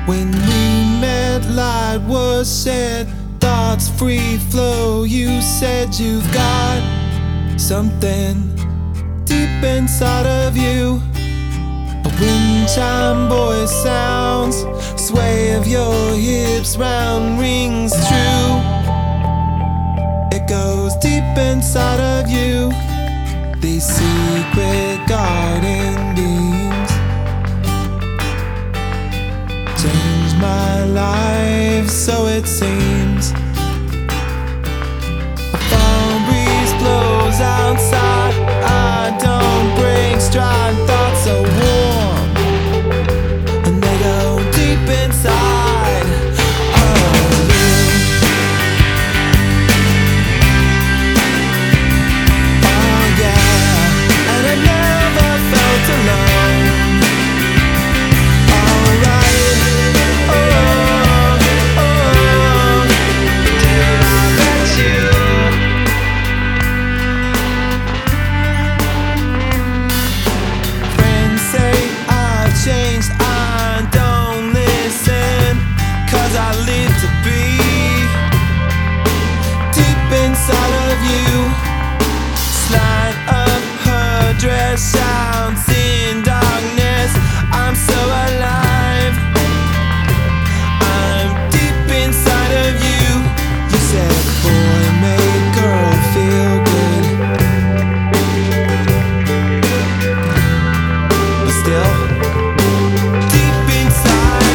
When we met, light was shed, thoughts free flow. You said you've got something deep inside of you. A wind chime voice sounds, sway of your hips round rings true. It goes deep inside of you. These secret garden beams changed my life, so it seems. A fall breeze blows outside, I don't break stride. Thoughts are warm and they go deep inside of you. Oh yeah, and I never felt alone. Alright, till I met you. Friends say I've changed, I don't listen, 'cause I live to be deep inside of you. Slide up her dress, shouts in darkness, I'm so alive. I'm deep inside of you. You said boy made girl feel good, but still deep inside,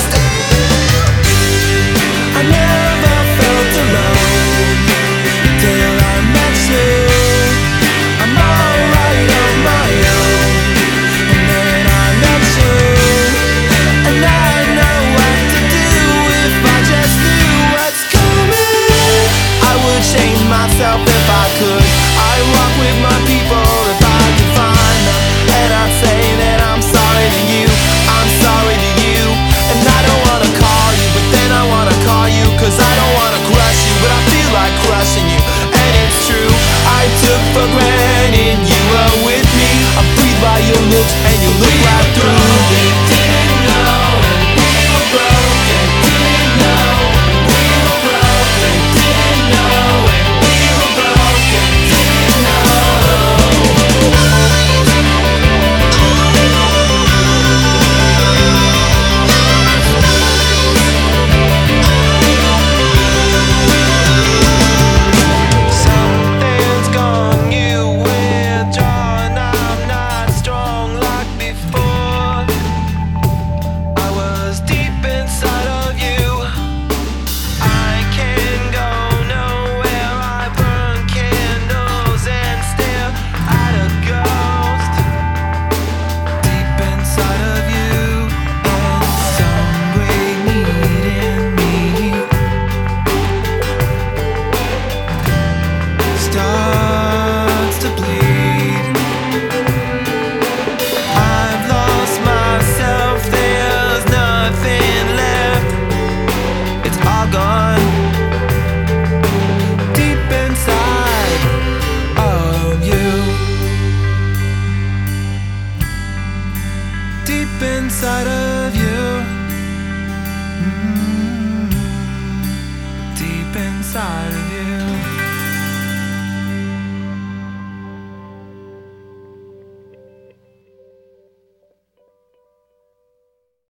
I never felt alone till I met you. I'm alright on my own, and then I met you, and I know what to do if I just knew what's coming. I would change myself if I could. I'd walk with my people if I could find them, and I'd say that I'm sorry to you, I'm sorry to you. And I don't wanna call you, but then I wanna call you, 'cause I don't wanna crush you, but I feel like crushing you. And it's true, I took for granted you were with me. I breathe by your looks and you look right through me. Didn't know we were broken, didn't know we were broken, didn't know we were broken, didn't know. Something's gone, you withdrawn. I'm not strong like before. I was deep inside of you. I can go nowhere. I burn candles and stare at a ghost deep inside of you. And some great need in me starts to bleed. I've lost myself, there's nothing left, it's all gone. Deep inside of you, deep inside of you, deep inside of you.